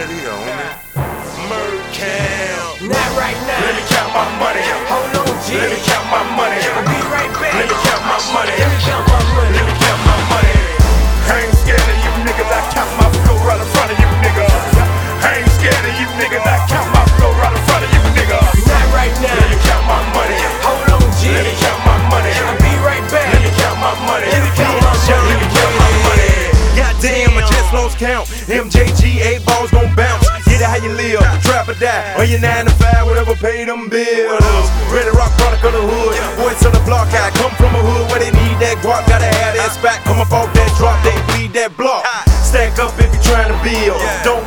Melly, the homie. Mercam. Not right now. Let me count my money. Hold on, G. Let me count my money. I'll be right back. Let me count my money. Let me count my money. Let me count my money. I ain't scared of you niggas. I count my flow right in front of you niggas. I ain't scared of you niggas. I count my flow right in front of you niggas. Not right now. Let me count my money. Hold on, G. Let me count my money. I'll be right back. Let me count my money. Let me count my money. Let me count my money. Goddamn, I just lost count. MJG, 8 balls gon' bounce. Get it how you live, trap or die. On your 9 to 5, whatever pay them bills. Ready rock product of the hood. Boys to the block, I come from a hood where they need that guap. Gotta have that spot, come up off that drop, they bleed that block. Stack up if you trying to build. Don't